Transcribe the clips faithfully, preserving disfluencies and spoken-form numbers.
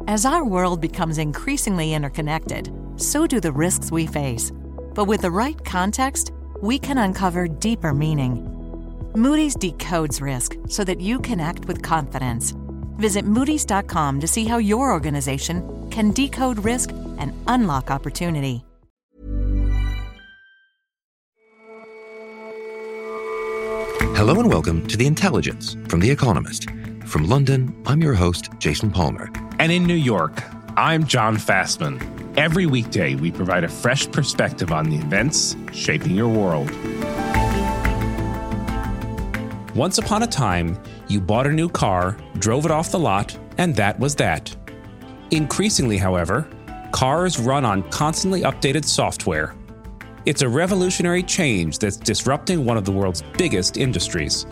As our world becomes increasingly interconnected, so do the risks we face. But with the right context, we can uncover deeper meaning. Moody's decodes risk so that you can act with confidence. Visit Moody's dot com to see how your organization can decode risk and unlock opportunity. Hello and welcome to The Intelligence from The Economist. From London, I'm your host, Jason Palmer. And in New York, I'm John Fastman. Every weekday, we provide a fresh perspective on the events shaping your world. Once upon a time, you bought a new car, drove it off the lot, and that was that. Increasingly, however, cars run on constantly updated software. It's a revolutionary change that's disrupting one of the world's biggest industries.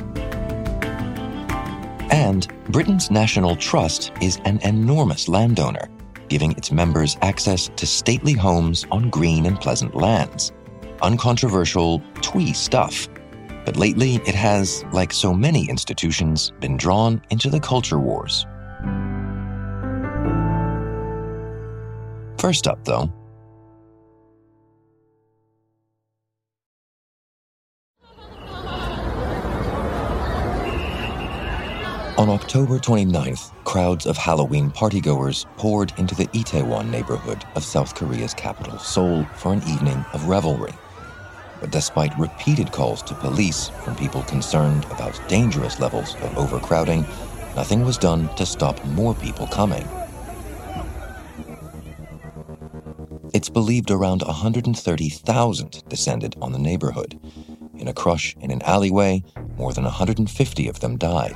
And Britain's National Trust is an enormous landowner, giving its members access to stately homes on green and pleasant lands. Uncontroversial, twee stuff. But lately, it has, like so many institutions, been drawn into the culture wars. First up, though, on October twenty-ninth, crowds of Halloween partygoers poured into the Itaewon neighborhood of South Korea's capital, Seoul, for an evening of revelry. But despite repeated calls to police from people concerned about dangerous levels of overcrowding, nothing was done to stop more people coming. It's believed around one hundred thirty thousand descended on the neighborhood. In a crush in an alleyway, more than one hundred fifty of them died.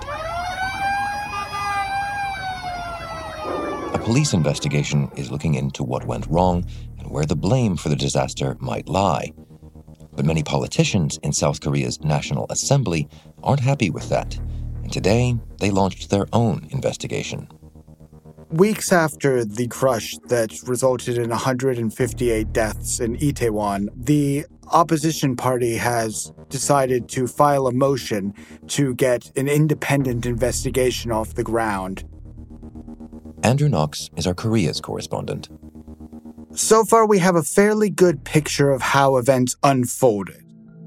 A police investigation is looking into what went wrong and where the blame for the disaster might lie. But many politicians in South Korea's National Assembly aren't happy with that, and today they launched their own investigation. Weeks after the crush that resulted in one hundred fifty-eight deaths in Itaewon, the opposition party has decided to file a motion to get an independent investigation off the ground. Andrew Knox is our Korea's correspondent. So far, we have a fairly good picture of how events unfolded.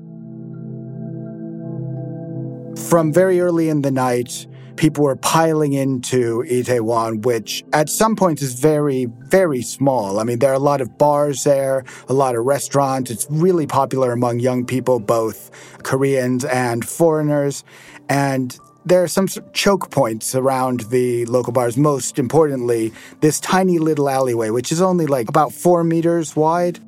From very early in the night, people were piling into Itaewon, which at some points is very, very small. I mean, there are a lot of bars there, a lot of restaurants. It's really popular among young people, both Koreans and foreigners. And there are some choke points around the local bars. Most importantly, this tiny little alleyway, which is only like about four meters wide.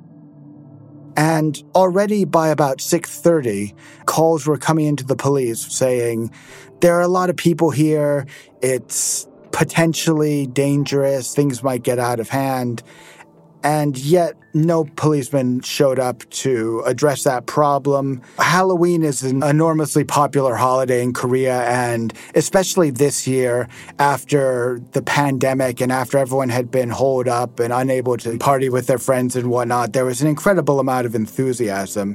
And already by about six thirty, calls were coming into the police saying, there are a lot of people here, it's potentially dangerous, things might get out of hand. And yet, no policeman showed up to address that problem. Halloween is an enormously popular holiday in Korea, and especially this year, after the pandemic and after everyone had been holed up and unable to party with their friends and whatnot, there was an incredible amount of enthusiasm.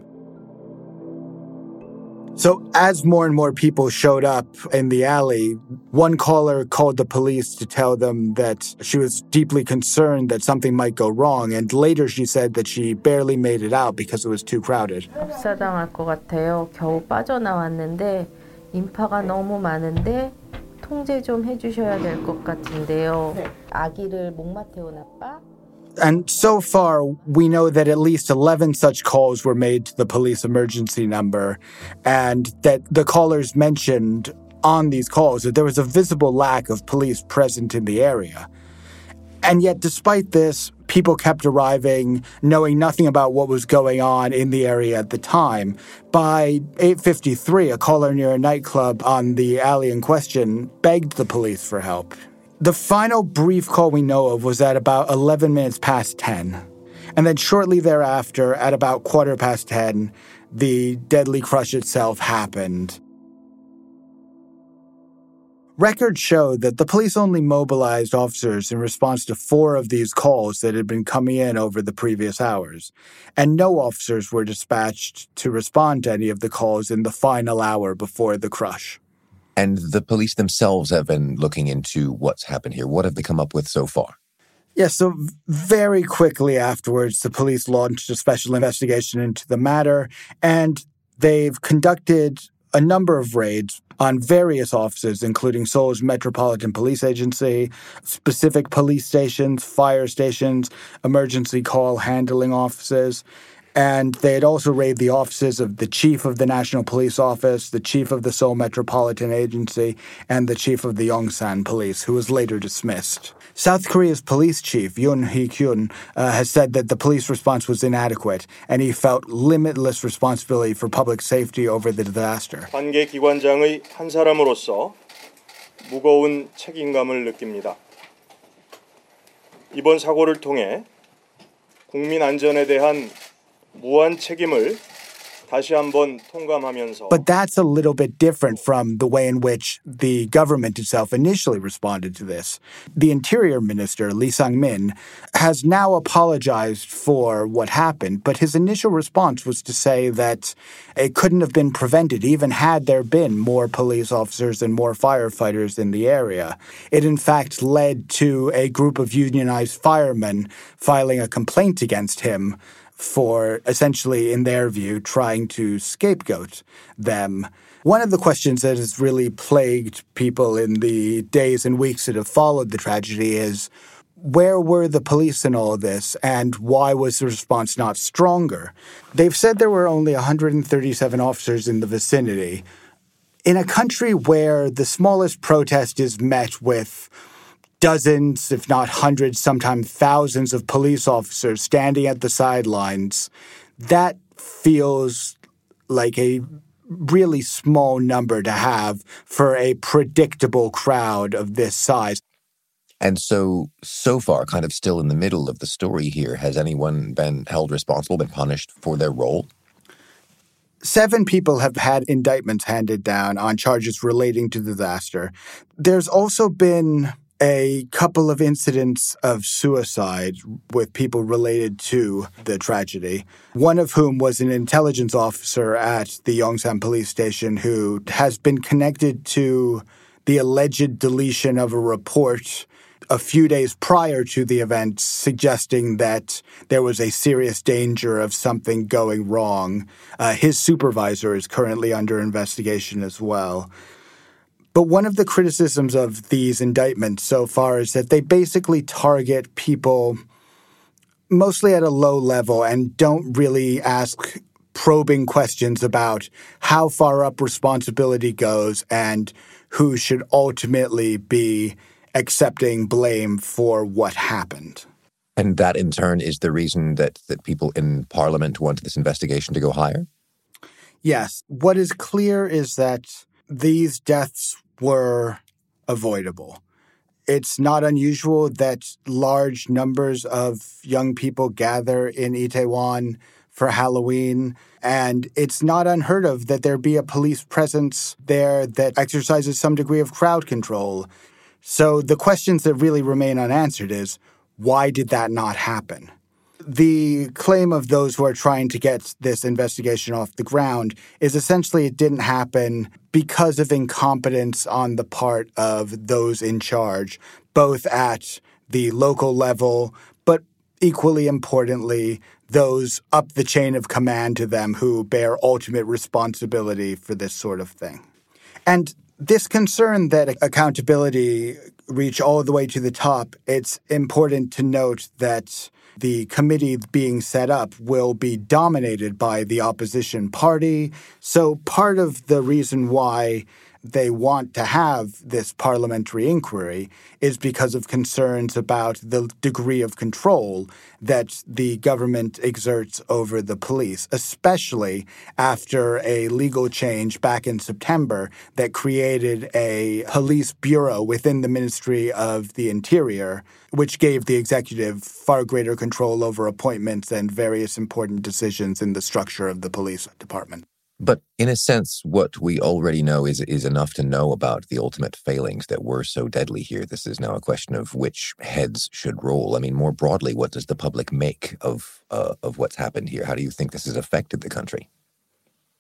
So as more and more people showed up in the alley, one caller called the police to tell them that she was deeply concerned that something might go wrong. And later she said that she barely made it out because it was too crowded. 압사당할 것 같아요. 겨우 빠져나왔는데 인파가 너무 많은데 통제 좀 해주셔야 될 것 같은데요. 아기를 목마 태운 아빠? And so far, we know that at least eleven such calls were made to the police emergency number, and that the callers mentioned on these calls that there was a visible lack of police present in the area. And yet, despite this, people kept arriving, knowing nothing about what was going on in the area at the time. By eight fifty-three, a caller near a nightclub on the alley in question begged the police for help. The final brief call we know of was at about eleven minutes past ten. And then shortly thereafter, at about quarter past ten, the deadly crush itself happened. Records show that the police only mobilized officers in response to four of these calls that had been coming in over the previous hours, and no officers were dispatched to respond to any of the calls in the final hour before the crush. And the police themselves have been looking into what's happened here. What have they come up with so far? Yeah, so very quickly afterwards, the police launched a special investigation into the matter, and they've conducted a number of raids on various offices, including Seoul's Metropolitan Police Agency, specific police stations, fire stations, emergency call handling offices. And they had also raided the offices of the chief of the National Police Office, the chief of the Seoul Metropolitan Agency, and the chief of the Yongsan Police, who was later dismissed. South Korea's police chief, Yoon Hee-kyun, uh, has said that the police response was inadequate, and he felt limitless responsibility for public safety over the disaster. 관계 기관장의 한 사람으로서 무거운 책임감을 느낍니다. 이번 사고를 통해 국민 안전에 대한 무한 책임을 다시 한번 통감하면서. But that's a little bit different from the way in which the government itself initially responded to this. The Interior Minister, Lee Sang-min, has now apologized for what happened, but his initial response was to say that it couldn't have been prevented, even had there been more police officers and more firefighters in the area. It, in fact, led to a group of unionized firemen filing a complaint against him for essentially, in their view, trying to scapegoat them. One of the questions that has really plagued people in the days and weeks that have followed the tragedy is, where were the police in all this, and why was the response not stronger? They've said there were only one hundred thirty-seven officers in the vicinity. In a country where the smallest protest is met with dozens, if not hundreds, sometimes thousands of police officers standing at the sidelines, that feels like a really small number to have for a predictable crowd of this size. And so, so far, kind of still in the middle of the story here, has anyone been held responsible, been punished for their role? Seven people have had indictments handed down on charges relating to the disaster. There's also been a couple of incidents of suicide with people related to the tragedy, one of whom was an intelligence officer at the Yongsan police station who has been connected to the alleged deletion of a report a few days prior to the event suggesting that there was a serious danger of something going wrong. Uh, his supervisor is currently under investigation as well. But one of the criticisms of these indictments so far is that they basically target people mostly at a low level and don't really ask probing questions about how far up responsibility goes and who should ultimately be accepting blame for what happened. And that, in turn, is the reason that, that people in Parliament want this investigation to go higher? Yes. What is clear is that these deaths were avoidable. It's not unusual that large numbers of young people gather in Itaewon for Halloween, and it's not unheard of that there be a police presence there that exercises some degree of crowd control. So the questions that really remain unanswered is, why did that not happen? The claim of those who are trying to get this investigation off the ground is essentially it didn't happen because of incompetence on the part of those in charge, both at the local level, but equally importantly, those up the chain of command to them who bear ultimate responsibility for this sort of thing. And this concern that accountability reach all the way to the top, it's important to note that the committee being set up will be dominated by the opposition party. So part of the reason why they want to have this parliamentary inquiry is because of concerns about the degree of control that the government exerts over the police, especially after a legal change back in September that created a police bureau within the Ministry of the Interior, which gave the executive far greater control over appointments and various important decisions in the structure of the police department. But in a sense, what we already know is is enough to know about the ultimate failings that were so deadly here. This is now a question of which heads should roll. I mean, more broadly, what does the public make of uh, of what's happened here? How do you think this has affected the country?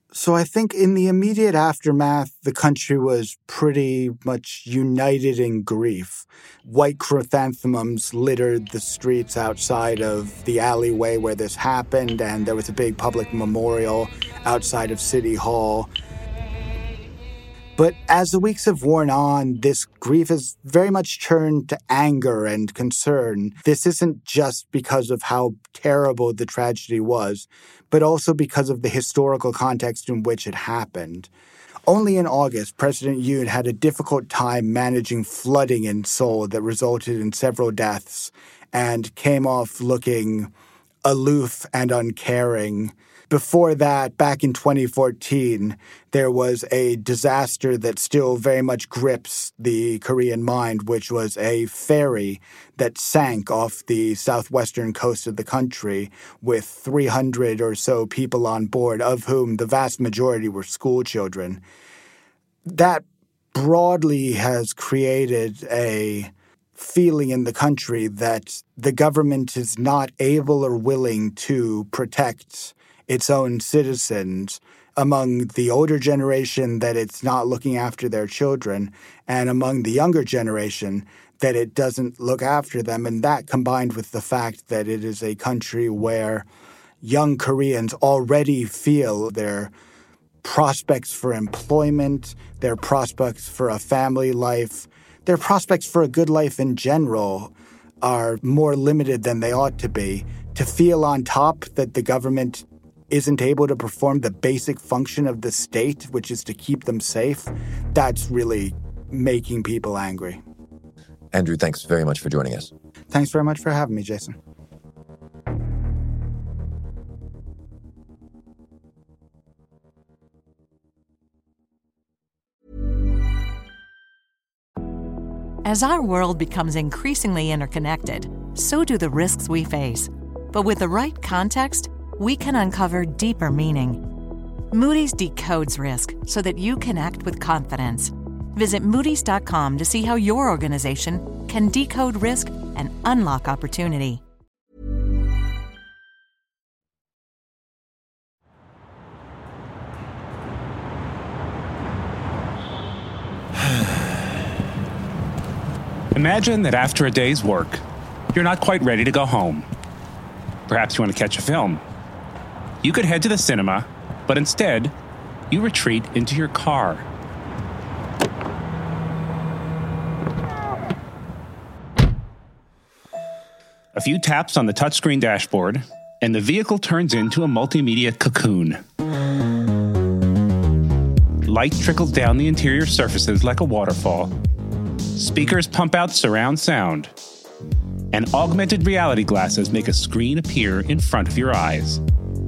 So I think in the immediate aftermath, the country was pretty much united in grief. White chrysanthemums littered the streets outside of the alleyway where this happened, and there was a big public memorial outside of City Hall. But as the weeks have worn on, this grief has very much turned to anger and concern. This isn't just because of how terrible the tragedy was, but also because of the historical context in which it happened. Only in August, President Yoon had a difficult time managing flooding in Seoul that resulted in several deaths and came off looking aloof and uncaring. Before that, back in twenty fourteen, there was a disaster that still very much grips the Korean mind, which was a ferry that sank off the southwestern coast of the country with three hundred or so people on board, of whom the vast majority were school children. That broadly has created a feeling in the country that the government is not able or willing to protect its own citizens, among the older generation that it's not looking after their children, and among the younger generation that it doesn't look after them. And that combined with the fact that it is a country where young Koreans already feel their prospects for employment, their prospects for a family life, their prospects for a good life in general are more limited than they ought to be. To feel on top that the government isn't able to perform the basic function of the state, which is to keep them safe, that's really making people angry. Andrew, thanks very much for joining us. Thanks very much for having me, Jason. As our world becomes increasingly interconnected, so do the risks we face. But with the right context, we can uncover deeper meaning. Moody's decodes risk so that you can act with confidence. Visit Moody's dot com to see how your organization can decode risk and unlock opportunity. Imagine that after a day's work, you're not quite ready to go home. Perhaps you want to catch a film. You could head to the cinema, but instead, you retreat into your car. A few taps on the touchscreen dashboard, and the vehicle turns into a multimedia cocoon. Light trickles down the interior surfaces like a waterfall. Speakers pump out surround sound. And augmented reality glasses make a screen appear in front of your eyes.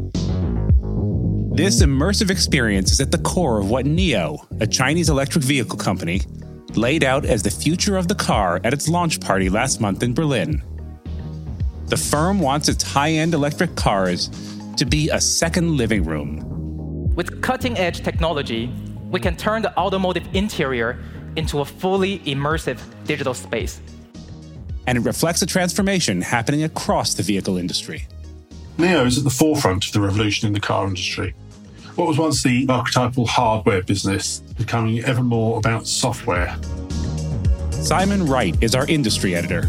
This immersive experience is at the core of what NIO, a Chinese electric vehicle company, laid out as the future of the car at its launch party last month in Berlin. The firm wants its high-end electric cars to be a second living room. With cutting-edge technology, we can turn the automotive interior into a fully immersive digital space. And it reflects a transformation happening across the vehicle industry. NIO is at the forefront of the revolution in the car industry. What was once the archetypal hardware business becoming ever more about software. Simon Wright is our industry editor.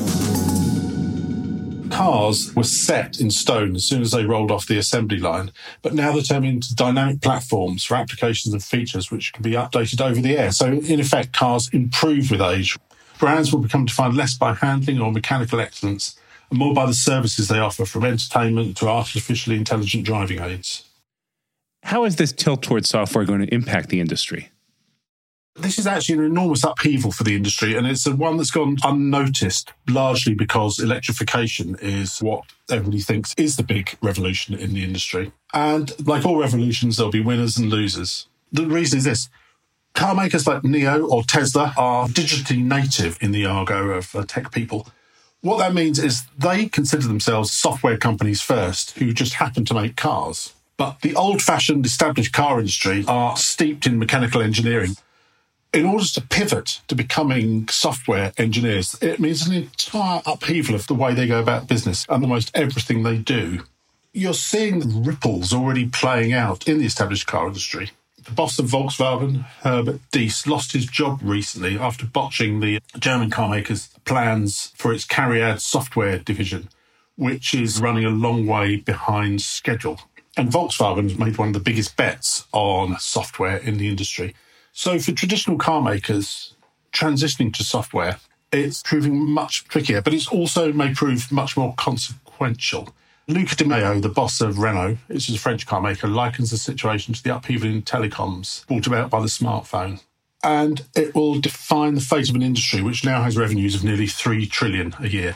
Cars were set in stone as soon as they rolled off the assembly line, but now they're turning into dynamic platforms for applications and features which can be updated over the air. So, in effect, cars improve with age. Brands will become defined less by handling or mechanical excellence and more by the services they offer, from entertainment to artificially intelligent driving aids. How is this tilt towards software going to impact the industry? This is actually an enormous upheaval for the industry, and it's one that's gone unnoticed, largely because electrification is what everybody thinks is the big revolution in the industry. And like all revolutions, there'll be winners and losers. The reason is this. Car makers like NIO or Tesla are digitally native in the argot of uh, tech people. What that means is they consider themselves software companies first, who just happen to make cars. But the old-fashioned established car industry are steeped in mechanical engineering. In order to pivot to becoming software engineers, it means an entire upheaval of the way they go about business and almost everything they do. you're seeing the ripples already playing out in the established car industry. The boss of Volkswagen, Herbert Diess, lost his job recently after botching the German car maker's plans for its CARIAD software division, which is running a long way behind schedule. And Volkswagen has made one of the biggest bets on software in the industry. So for traditional car makers, transitioning to software, it's proving much trickier, but it's also may prove much more consequential. Luca Di Maio, the boss of Renault, which is a French car maker, likens the situation to the upheaval in telecoms brought about by the smartphone. And it will define the fate of an industry which now has revenues of nearly three trillion dollars a year.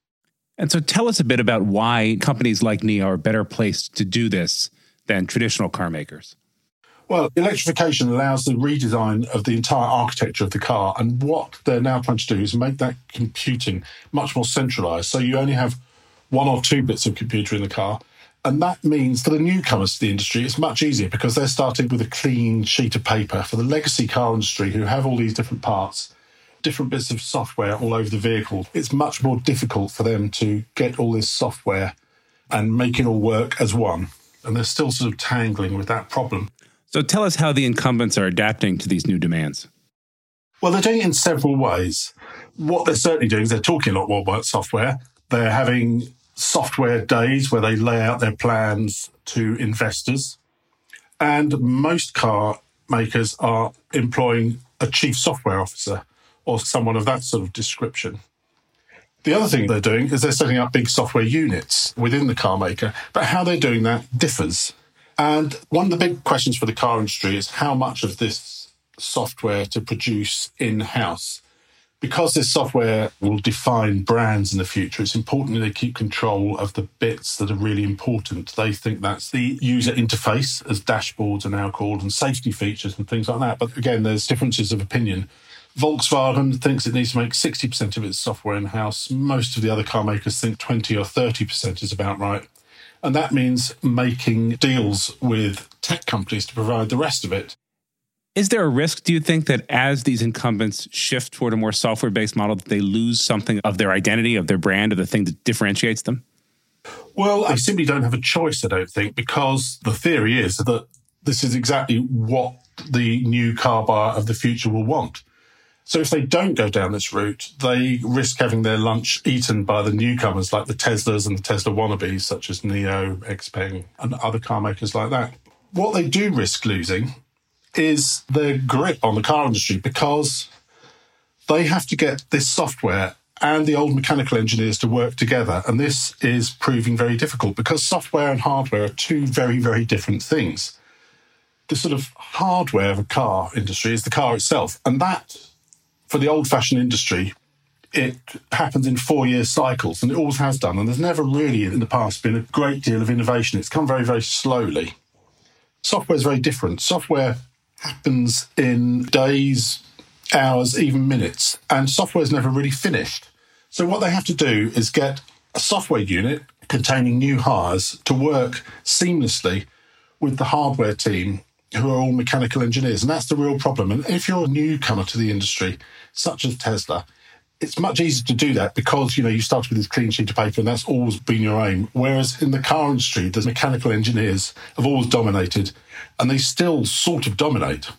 And so tell us a bit about why companies like NIO are better placed to do this than traditional car makers. Well, electrification allows the redesign of the entire architecture of the car. And what they're now trying to do is make that computing much more centralised. So you only have one or two bits of computer in the car. And that means for the newcomers to the industry, it's much easier because they're starting with a clean sheet of paper. For the legacy car industry, who have all these different parts, different bits of software all over the vehicle, it's much more difficult for them to get all this software and make it all work as one. And they're still sort of tangling with that problem. So tell us how the incumbents are adapting to these new demands. Well, they're doing it in several ways. What they're certainly doing is they're talking a lot more about software. They're having software days where they lay out their plans to investors. And most car makers are employing a chief software officer or someone of that sort of description. The other thing they're doing is they're setting up big software units within the car maker, but how they're doing that differs. And one of the big questions for the car industry is how much of this software to produce in-house. Because this software will define brands in the future, it's important that they keep control of the bits that are really important. They think that's the user interface, as dashboards are now called, and safety features and things like that. But again, there's differences of opinion. Volkswagen thinks it needs to make sixty percent of its software in-house. Most of the other car makers think twenty or thirty percent is about right. And that means making deals with tech companies to provide the rest of it. Is there a risk, do you think, that as these incumbents shift toward a more software-based model, that they lose something of their identity, of their brand, of the thing that differentiates them? Well, I simply don't have a choice, I don't think, because the theory is that this is exactly what the new car buyer of the future will want. So if they don't go down this route, they risk having their lunch eaten by the newcomers like the Teslas and the Tesla wannabes, such as NIO, XPeng, and other car makers like that. What they do risk losing is their grip on the car industry, because they have to get this software and the old mechanical engineers to work together. And this is proving very difficult because software and hardware are two very, very different things. The sort of hardware of a car industry is the car itself. And that, for the old-fashioned industry, it happens in four-year cycles, and it always has done. And there's never really in the past been a great deal of innovation. It's come very, very slowly. Software is very different. Software happens in days, hours, even minutes, and software is never really finished. So what they have to do is get a software unit containing new hires to work seamlessly with the hardware team, who are all mechanical engineers. And that's the real problem. And if you're a newcomer to the industry, such as Tesla, it's much easier to do that because, you know, you start with this clean sheet of paper and that's always been your aim. Whereas in the car industry, the mechanical engineers have always dominated, and they still sort of dominate.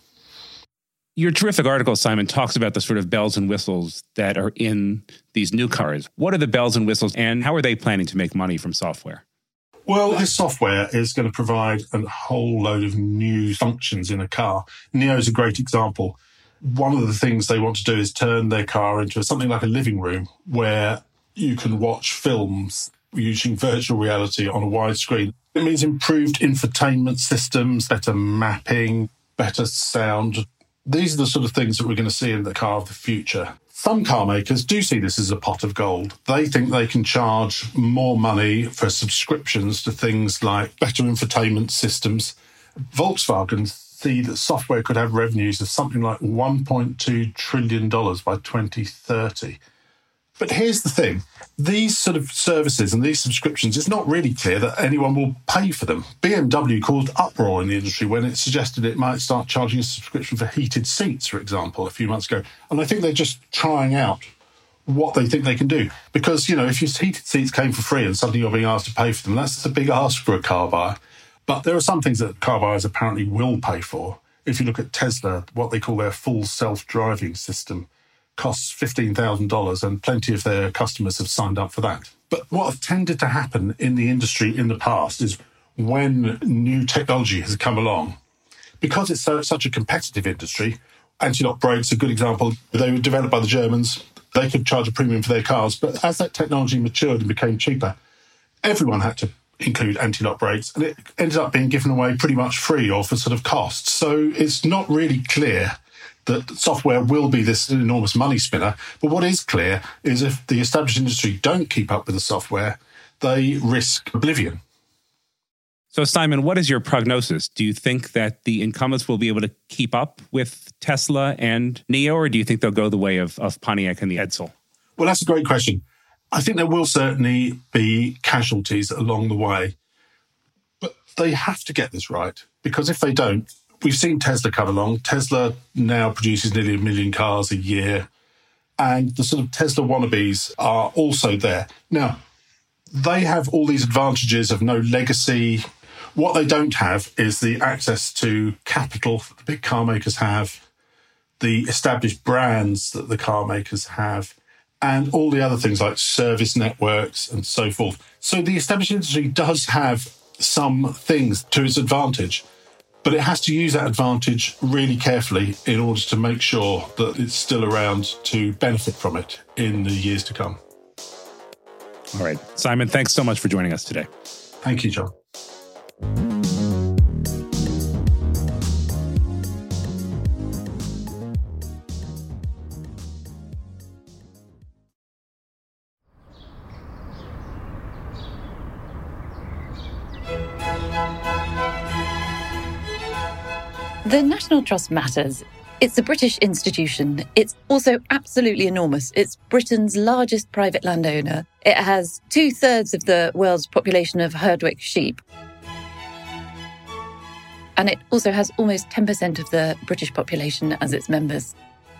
Your terrific article, Simon, talks about the sort of bells and whistles that are in these new cars. What are the bells and whistles, and how are they planning to make money from software? Well, this software is going to provide a whole load of new functions in a car. NIO is a great example. One of the things they want to do is turn their car into something like a living room where you can watch films using virtual reality on a wide screen. It means improved infotainment systems, better mapping, better sound. These are the sort of things that we're going to see in the car of the future. Some car makers do see this as a pot of gold. They think they can charge more money for subscriptions to things like better infotainment systems. Volkswagen see that software could have revenues of something like one point two trillion dollars by twenty thirty. But here's the thing. These sort of services and these subscriptions, it's not really clear that anyone will pay for them. B M W caused uproar in the industry when it suggested it might start charging a subscription for heated seats, for example, a few months ago. And I think they're just trying out what they think they can do. Because, you know, if your heated seats came for free and suddenly you're being asked to pay for them, that's a big ask for a car buyer. But there are some things that car buyers apparently will pay for. If you look at Tesla, what they call their full self-driving system costs fifteen thousand dollars, and plenty of their customers have signed up for that. But what has tended to happen in the industry in the past is when new technology has come along, because it's so, such a competitive industry, anti-lock brakes, a good example, they were developed by the Germans. They could charge a premium for their cars. But as that technology matured and became cheaper, everyone had to include anti-lock brakes, and it ended up being given away pretty much free or for sort of cost. So it's not really clear that software will be this enormous money spinner. But what is clear is if the established industry don't keep up with the software, they risk oblivion. So, Simon, what is your prognosis? Do you think that the incumbents will be able to keep up with Tesla and N I O, or do you think they'll go the way of, of Pontiac and the Edsel? Well, that's a great question. I think there will certainly be casualties along the way, but they have to get this right, because if they don't, we've seen Tesla come along. Tesla now produces nearly a million cars a year, and the sort of Tesla wannabes are also there. Now, they have all these advantages of no legacy. What they don't have is the access to capital that the big car makers have, the established brands that the car makers have, and all the other things like service networks and so forth. So the established industry does have some things to its advantage, but it has to use that advantage really carefully in order to make sure that it's still around to benefit from it in the years to come. All right. Simon, thanks so much for joining us today. Thank you, John. The National Trust matters. It's a British institution. It's also absolutely enormous. It's Britain's largest private landowner. It has two-thirds of the world's population of Herdwick sheep. And it also has almost ten percent of the British population as its members.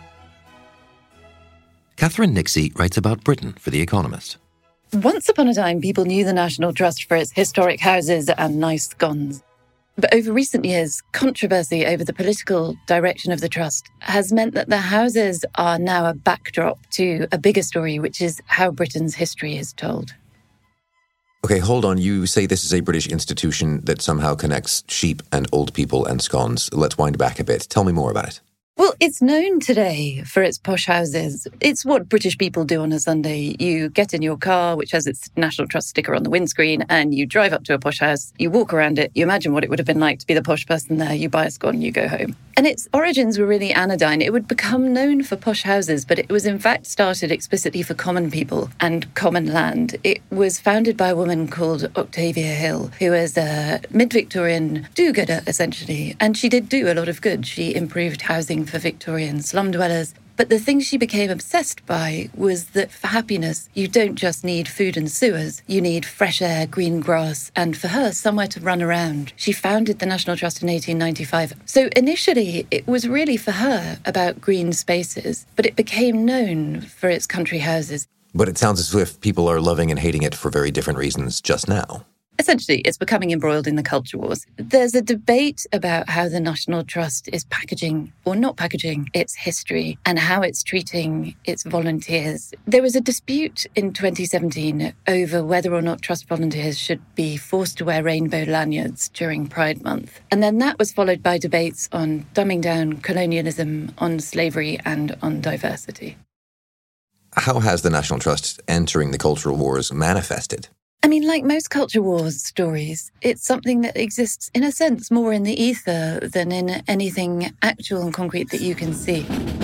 Catherine Nixie writes about Britain for The Economist. Once upon a time, people knew the National Trust for its historic houses and nice scones. But over recent years, controversy over the political direction of the Trust has meant that the houses are now a backdrop to a bigger story, which is how Britain's history is told. Okay, hold on. You say this is a British institution that somehow connects sheep and old people and scones. Let's wind back a bit. Tell me more about it. Well, it's known today for its posh houses. It's what British people do on a Sunday. You get in your car, which has its National Trust sticker on the windscreen, and you drive up to a posh house. You walk around it. You imagine what it would have been like to be the posh person there. You buy a scone, you go home. And its origins were really anodyne. It would become known for posh houses, but it was in fact started explicitly for common people and common land. It was founded by a woman called Octavia Hill, who was a mid-Victorian do-gooder, essentially. And she did do a lot of good. She improved housing for Victorian slum dwellers. But the thing she became obsessed by was that for happiness, you don't just need food and sewers. You need fresh air, green grass, and for her, somewhere to run around. She founded the National Trust in eighteen ninety-five. So initially, it was really for her about green spaces, but it became known for its country houses. But it sounds as if people are loving and hating it for very different reasons just now. Essentially, it's becoming embroiled in the culture wars. There's a debate about how the National Trust is packaging or not packaging its history and how it's treating its volunteers. There was a dispute in twenty seventeen over whether or not Trust volunteers should be forced to wear rainbow lanyards during Pride Month. And then that was followed by debates on dumbing down colonialism, on slavery, and on diversity. How has the National Trust entering the cultural wars manifested? I mean, like most culture wars stories, it's something that exists, in a sense, more in the ether than in anything actual and concrete that you can see.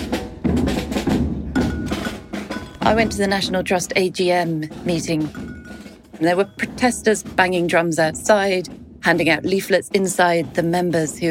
I went to the National Trust A G M meeting. There were protesters banging drums outside, handing out leaflets inside. The members who were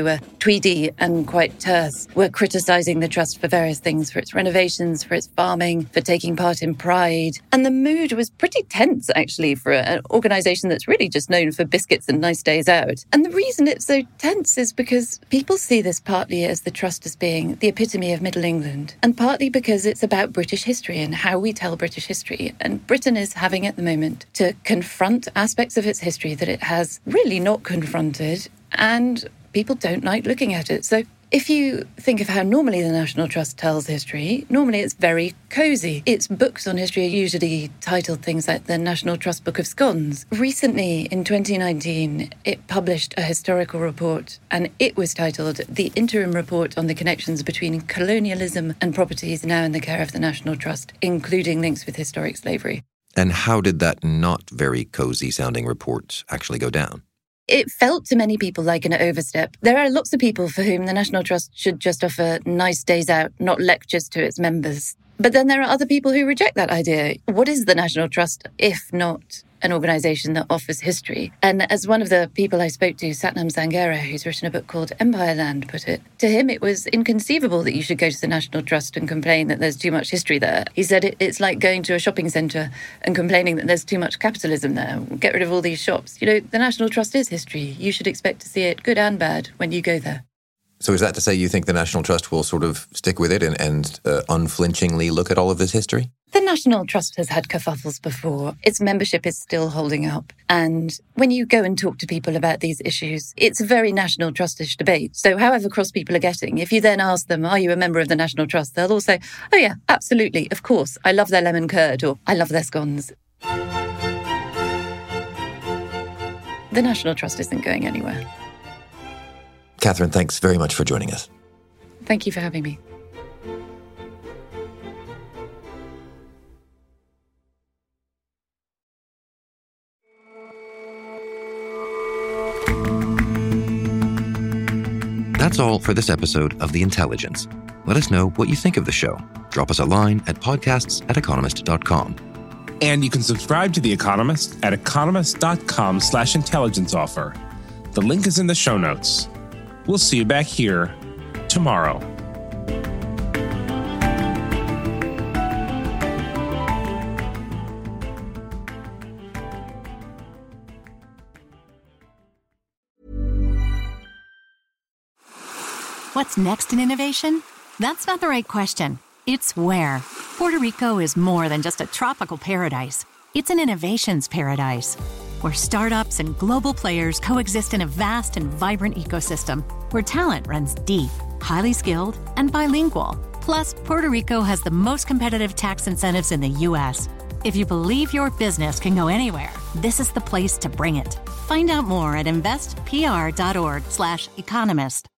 Tweedy and quite terse, were criticising the Trust for various things, for its renovations, for its farming, for taking part in Pride. And the mood was pretty tense, actually, for an organisation that's really just known for biscuits and nice days out. And the reason it's so tense is because people see this partly as the Trust as being the epitome of Middle England, and partly because it's about British history and how we tell British history. And Britain is having at the moment to confront aspects of its history that it has really not confronted, and people don't like looking at it. So if you think of how normally the National Trust tells history, normally it's very cosy. Its books on history are usually titled things like the National Trust Book of Scones. Recently, in twenty nineteen, it published a historical report, and it was titled The Interim Report on the Connections Between Colonialism and Properties Now in the Care of the National Trust, including links with historic slavery. And how did that not very cozy-sounding report actually go down? It felt to many people like an overstep. There are lots of people for whom the National Trust should just offer nice days out, not lectures to its members. But then there are other people who reject that idea. What is the National Trust if not an organisation that offers history? And as one of the people I spoke to, Satnam Sanghera, who's written a book called Empire Land, put it, to him it was inconceivable that you should go to the National Trust and complain that there's too much history there. He said it, it's like going to a shopping centre and complaining that there's too much capitalism there. Get rid of all these shops. You know, the National Trust is history. You should expect to see it, good and bad, when you go there. So is that to say you think the National Trust will sort of stick with it and, and uh, unflinchingly look at all of this history? The National Trust has had kerfuffles before. Its membership is still holding up. And when you go and talk to people about these issues, it's a very National Trustish debate. So however cross people are getting, if you then ask them, are you a member of the National Trust? They'll all say, oh yeah, absolutely, of course. I love their lemon curd, or I love their scones. The National Trust isn't going anywhere. Catherine, thanks very much for joining us. Thank you for having me. That's all for this episode of The Intelligence. Let us know what you think of the show. Drop us a line at podcasts at economist dot com. And you can subscribe to The Economist at economist dot com slash intelligence offer. The link is in the show notes. We'll see you back here tomorrow. What's next in innovation? That's not the right question. It's where. Puerto Rico is more than just a tropical paradise. It's an innovations paradise, where startups and global players coexist in a vast and vibrant ecosystem, where talent runs deep, highly skilled, and bilingual. Plus, Puerto Rico has the most competitive tax incentives in the U S. If you believe your business can go anywhere, this is the place to bring it. Find out more at investpr dot org slash economist.